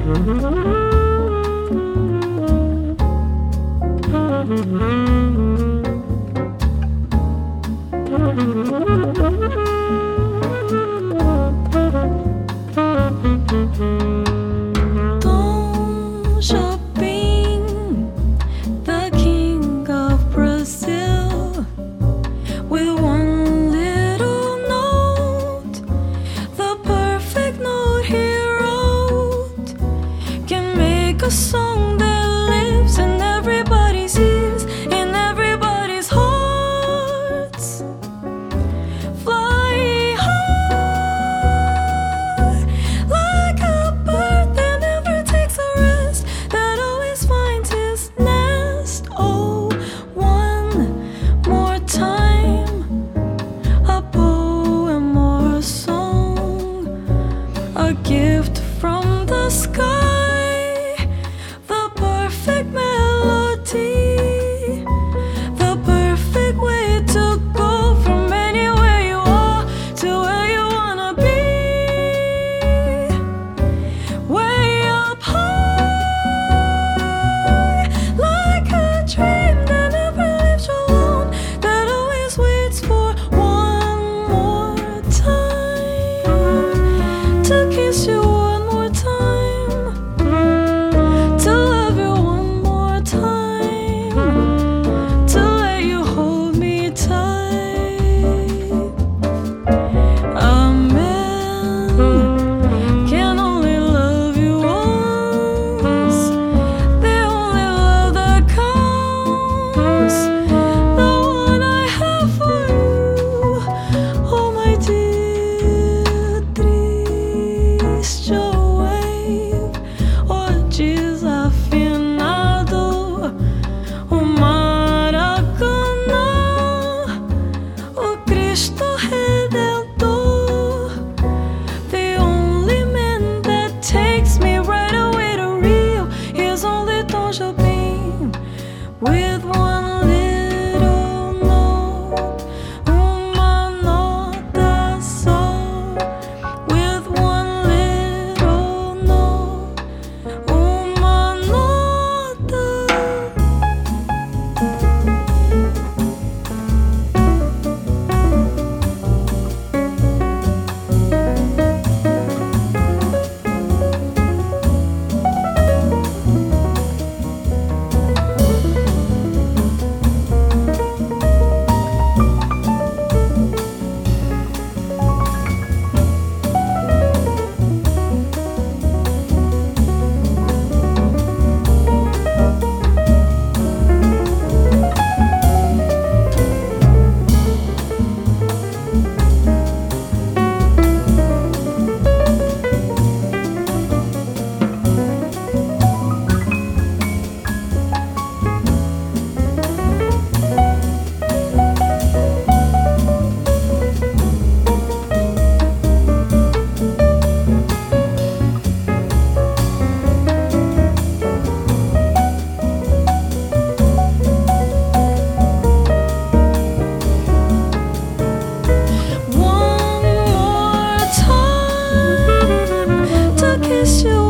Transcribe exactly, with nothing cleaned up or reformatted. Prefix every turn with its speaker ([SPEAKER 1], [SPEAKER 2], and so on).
[SPEAKER 1] Tom Jobim, the king of Brazil, with one little note, the perfect note he wrote, can make a song that lives in everybody's ears, in everybody's hearts. Fly high like a bird that never takes a rest, that always finds his nest. Oh, one more time, a poem or a song, a gift from the sky, the perfect melody, the perfect way to go from anywhere you are to where you wanna be. Way up high, like a dream that never leaves you alone, that always waits for one more time, to kiss you one more time, to love you one more time, to let you hold me tight. A man can only love you once, the only love that counts, the one I have for you. Oh, my dear, triste wave, oh, desafinado, o Maracanã, o Cristo Redentor, the only man that takes me right away to Rio is only Tom Jobim, with one little note, uma nota só, with one little note, uma nota. One more time, to kiss you